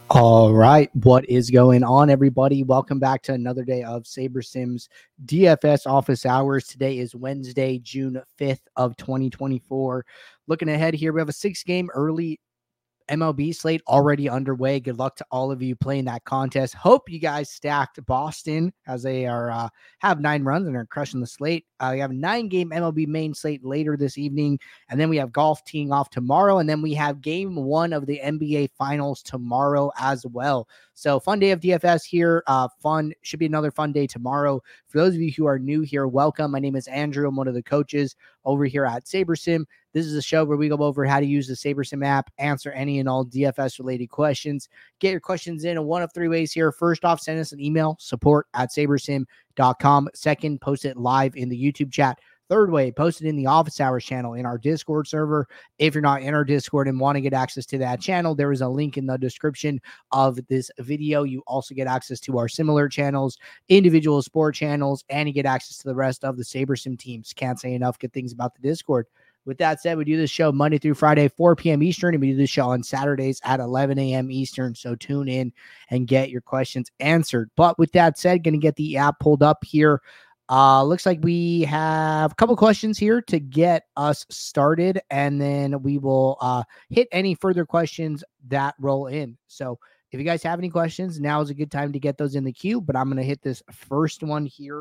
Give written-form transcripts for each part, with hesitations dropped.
All right, what is going on, everybody? Welcome back to another day of SaberSim's DFS office hours. Today is Wednesday, June 5th of 2024. Looking ahead here, we have a 6-game early MLB slate already underway. Good luck to all of you playing that contest. Hope you guys stacked Boston as they are have 9 runs and are crushing the slate. We have a 9-game MLB main slate later this evening, and then we have golf teeing off tomorrow, and then we have game 1 of the NBA Finals tomorrow as well. So fun day of DFS here. Should be another fun day tomorrow. For those of you who are new here, welcome. My name is Andrew. I'm one of the coaches over here at SaberSim. This is a show where we go over how to use the SaberSim app, answer any and all DFS related questions. Get your questions in one of 3 ways here. First off, send us an email, support@sabersim.com. Second, post it live in the YouTube chat. Third way, post it in the office hours channel in our Discord server. If you're not in our Discord and want to get access to that channel, there is a link in the description of this video. You also get access to our similar channels, individual sport channels, and you get access to the rest of the SaberSim teams. Can't say enough good things about the Discord. With that said, we do this show Monday through Friday, 4 p.m. Eastern, and we do this show on Saturdays at 11 a.m. Eastern. So tune in and get your questions answered. But with that said, going to get the app pulled up here. Looks like we have a couple questions here to get us started, and then we will hit any further questions that roll in. So if you guys have any questions, now is a good time to get those in the queue, but I'm going to hit this first one here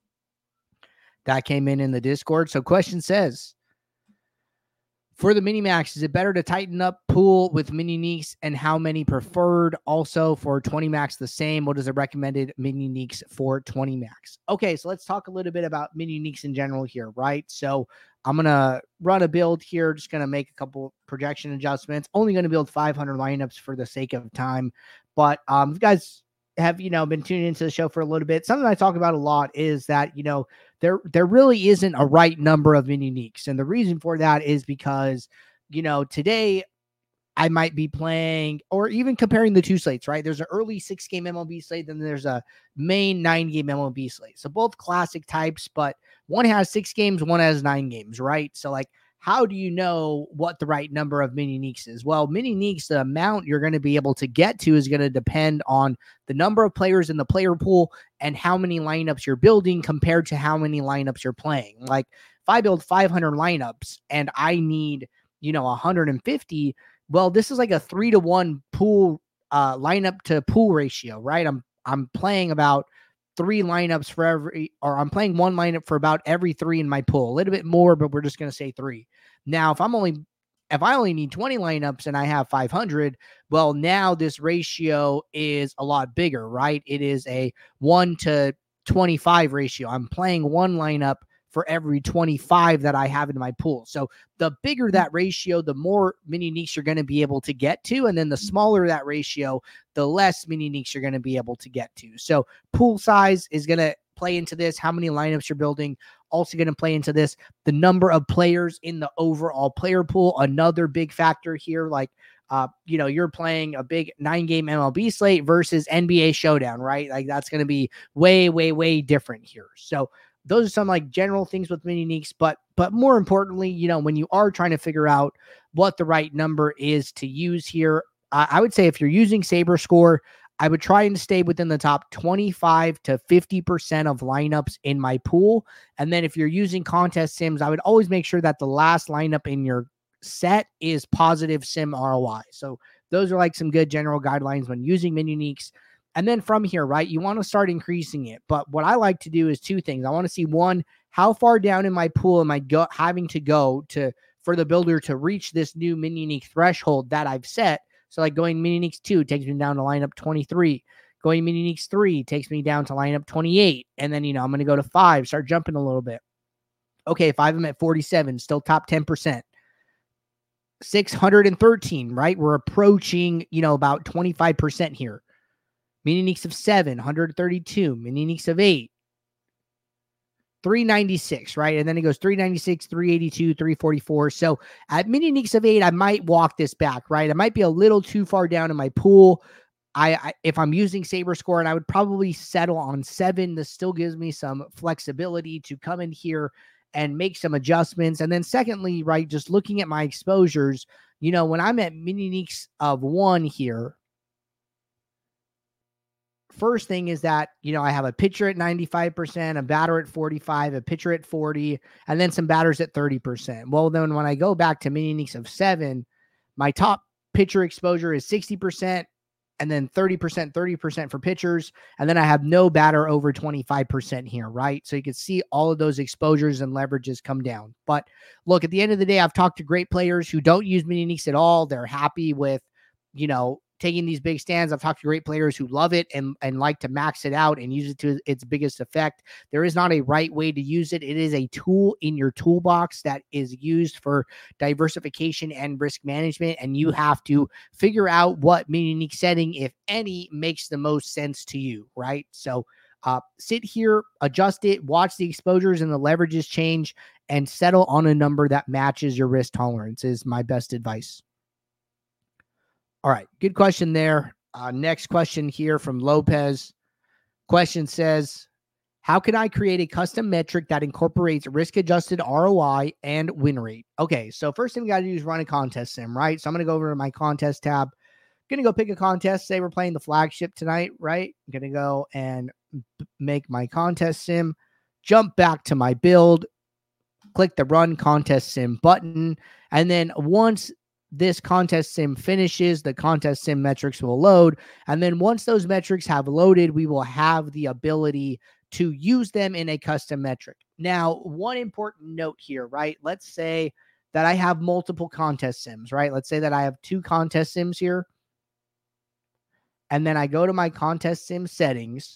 that came in the Discord. So question says, for the mini max, is it better to tighten up pool with mini uniques, and how many preferred? Also for 20 max, the same. What is the recommended mini uniques for 20 max? Okay, so let's talk a little bit about mini uniques in general here, right? So I'm going to run a build here, just going to make a couple projection adjustments. Only going to build 500 lineups for the sake of time. But if you guys have, been tuning into the show for a little bit, something I talk about a lot is that, there really isn't a right number of mini uniques. And the reason for that is because, today I might be playing, or even comparing the two slates, right? There's an early 6-game MLB slate, then there's a main 9-game MLB slate. So both classic types, but one has 6 games, one has 9 games, right? So like, how do you know what the right number of mini uniques is? Well, mini uniques, the amount you're going to be able to get to is going to depend on the number of players in the player pool and how many lineups you're building compared to how many lineups you're playing. Like if I build 500 lineups and I need, 150, well, this is like a 3-to-1 pool lineup to pool ratio, right? I'm playing about 3 lineups for or I'm playing 1 lineup for about every 3 in my pool. A little bit more, but we're just going to say 3. Now, if I only need 20 lineups and I have 500, well, now this ratio is a lot bigger, right? It is a 1 to 25 ratio. I'm playing 1 lineup for every 25 that I have in my pool. So the bigger that ratio, the more mini uniques you're going to be able to get to. And then the smaller that ratio, the less mini uniques you're going to be able to get to. So pool size is going to play into this. How many lineups you're building, also going to play into this. The number of players in the overall player pool, another big factor here. Like, you're playing a big 9-game MLB slate versus NBA Showdown, right? Like that's going to be way, way, way different here. So those are some like general things with mini uniques, but more importantly, when you are trying to figure out what the right number is to use here, I would say if you're using SaberScore, I would try and stay within the top 25 to 50% of lineups in my pool. And then if you're using contest sims, I would always make sure that the last lineup in your set is positive sim ROI. So those are like some good general guidelines when using mini uniques. And then from here, right, you want to start increasing it. But what I like to do is 2 things. I want to see, one, how far down in my pool am I having to go for the builder to reach this new mini unique threshold that I've set. So like going mini uniques 2 takes me down to lineup 23. Going mini uniques 3 takes me down to lineup 28. And then, I'm going to go to 5, start jumping a little bit. Okay, 5, I'm at 47, still top 10%. 613, right? We're approaching, about 25% here. Mini uniques of 7, 132. Mini uniques of 8, 396, right? And then it goes 396, 382, 344. So at mini uniques of 8, I might walk this back, right? I might be a little too far down in my pool. If I'm using SaberScore, and I would probably settle on 7. This still gives me some flexibility to come in here and make some adjustments. And then secondly, right, just looking at my exposures, when I'm at mini uniques of 1 here, first thing is that, I have a pitcher at 95%, a batter at 45, a pitcher at 40, and then some batters at 30%. Well, then when I go back to mini leagues of 7, my top pitcher exposure is 60%, and then 30% for pitchers. And then I have no batter over 25% here, right? So you can see all of those exposures and leverages come down. But look, at the end of the day, I've talked to great players who don't use mini leagues at all. They're happy with, taking these big stands. I've talked to great players who love it and like to max it out and use it to its biggest effect. There is not a right way to use it. It is a tool in your toolbox that is used for diversification and risk management. And you have to figure out what mini league setting, if any, makes the most sense to you, right? So sit here, adjust it, watch the exposures and the leverages change, and settle on a number that matches your risk tolerance is my best advice. All right. Good question there. Next question here from Lopez. Question says, how can I create a custom metric that incorporates risk-adjusted ROI and win rate? Okay. So first thing we got to do is run a contest sim, right? So I'm going to go over to my contest tab. I'm going to go pick a contest. Say we're playing the flagship tonight, right? I'm going to go and make my contest sim, jump back to my build, click the run contest sim button. And then once this contest sim finishes, the contest sim metrics will load. And then once those metrics have loaded, we will have the ability to use them in a custom metric. Now, one important note here, right? Let's say that I have multiple contest sims, right? Let's say that I have 2 contest sims here. And then I go to my contest sim settings.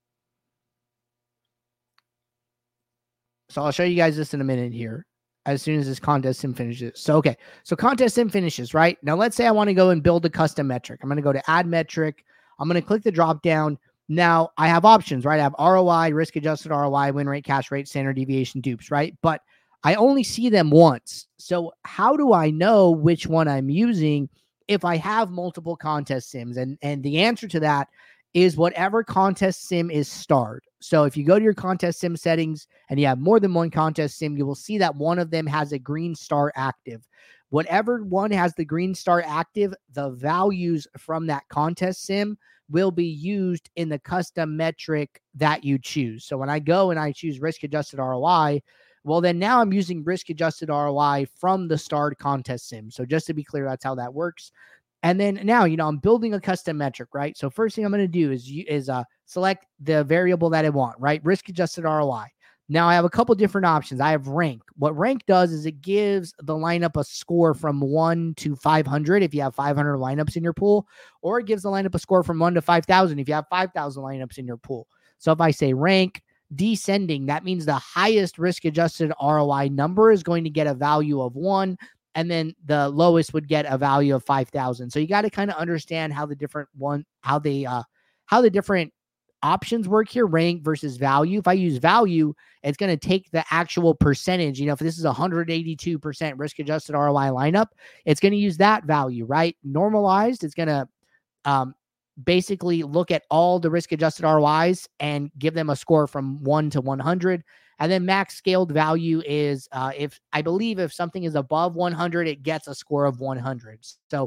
So I'll show you guys this in a minute here, as soon as this contest sim finishes. So, okay. So contest sim finishes, right? Now, let's say I want to go and build a custom metric. I'm going to go to add metric. I'm going to click the drop down. Now I have options, right? I have ROI, risk adjusted ROI, win rate, cash rate, standard deviation, dupes, right? But I only see them once. So how do I know which one I'm using if I have multiple contest sims? And the answer to that is whatever contest sim is starred. So if you go to your contest sim settings and you have more than one contest sim, you will see that one of them has a green star active. Whatever one has the green star active, the values from that contest sim will be used in the custom metric that you choose. So when I go and I choose risk adjusted ROI, well, then now I'm using risk adjusted ROI from the starred contest sim. So just to be clear, that's how that works. And then now, I'm building a custom metric, right? So first thing I'm going to do is select the variable that I want, right? Risk adjusted ROI. Now I have a couple different options. I have rank. What rank does is it gives the lineup a score from 1 to 500 if you have 500 lineups in your pool, or it gives the lineup a score from 1 to 5,000 if you have 5,000 lineups in your pool. So if I say rank descending, that means the highest risk adjusted ROI number is going to get a value of 1. And then the lowest would get a value of 5,000. So you got to kind of understand how the different different options work here, rank versus value. If I use value, it's going to take the actual percentage. If this is 182% risk adjusted ROI lineup, it's going to use that value, right? Normalized, it's going to basically look at all the risk adjusted ROIs and give them a score from 1 to 100. And then max scaled value is if something is above 100, it gets a score of 100. So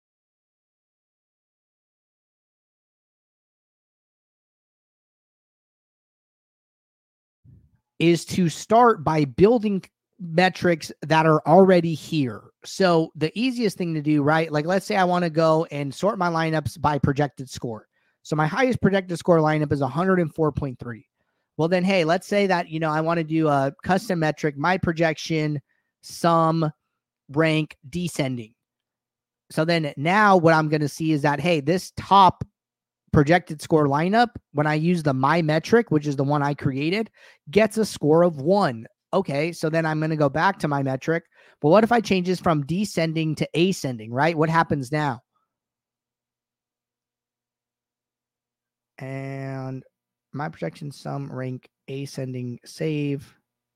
is to start by building metrics that are already here. So the easiest thing to do, right? Like let's say I want to go and sort my lineups by projected score. So my highest projected score lineup is 104.3. Well, then, hey, let's say that, I want to do a custom metric, my projection, sum, rank, descending. So then now what I'm going to see is that, hey, this top projected score lineup, when I use the my metric, which is the one I created, gets a score of 1. Okay, so then I'm going to go back to my metric. But what if I change this from descending to ascending, right? What happens now? And my projection, sum, rank, ascending, save.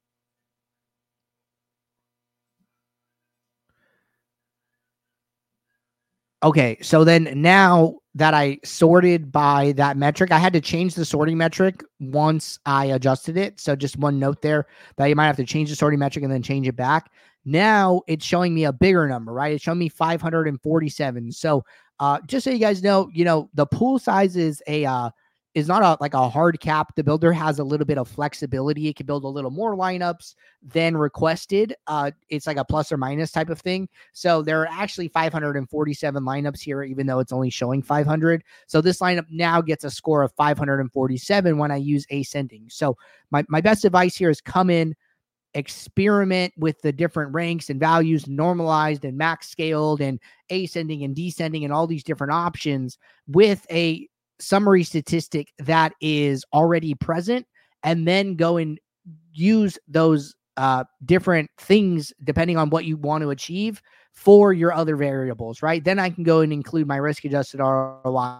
Okay, so then now that I sorted by that metric, I had to change the sorting metric once I adjusted it. So just one note there that you might have to change the sorting metric and then change it back. Now it's showing me a bigger number, right? It's showing me 547. So just so you guys know, the pool size is is not a like a hard cap. The builder has a little bit of flexibility. It can build a little more lineups than requested. It's like a plus or minus type of thing. So there are actually 547 lineups here, even though it's only showing 500. So this lineup now gets a score of 547 when I use ascending. So my best advice here is come in, experiment with the different ranks and values, normalized and max scaled and ascending and descending and all these different options with a summary statistic that is already present, and then go and use those different things depending on what you want to achieve for your other variables, right? Then I can go and include my risk adjusted ROI.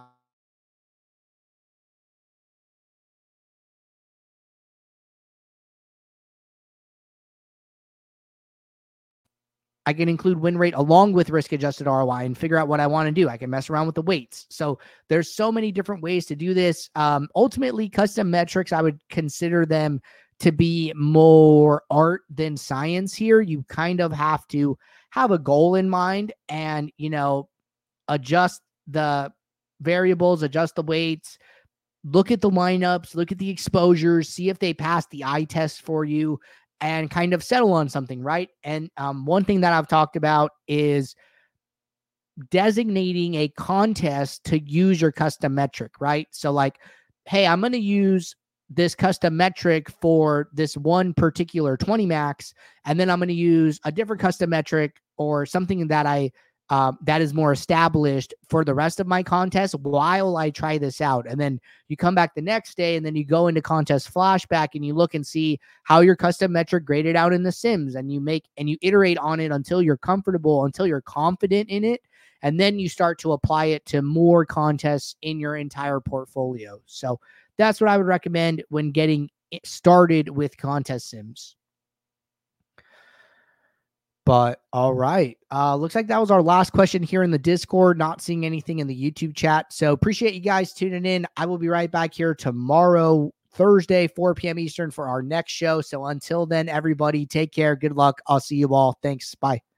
I can include win rate along with risk adjusted ROI and figure out what I want to do. I can mess around with the weights. So there's so many different ways to do this. Ultimately, custom metrics, I would consider them to be more art than science here. You kind of have to have a goal in mind and, adjust the variables, adjust the weights, look at the lineups, look at the exposures, see if they pass the eye test for you, and kind of settle on something, right? And one thing that I've talked about is designating a contest to use your custom metric, right? So like, hey, I'm going to use this custom metric for this one particular 20 max, and then I'm going to use a different custom metric or something that that is more established for the rest of my contest while I try this out. And then you come back the next day and then you go into contest flashback and you look and see how your custom metric graded out in the sims, and you iterate on it until you're comfortable, until you're confident in it. And then you start to apply it to more contests in your entire portfolio. So that's what I would recommend when getting started with contest sims. But all right. Looks like that was our last question here in the Discord. Not seeing anything in the YouTube chat. So appreciate you guys tuning in. I will be right back here tomorrow, Thursday, 4 p.m. Eastern for our next show. So until then, everybody, take care. Good luck. I'll see you all. Thanks. Bye.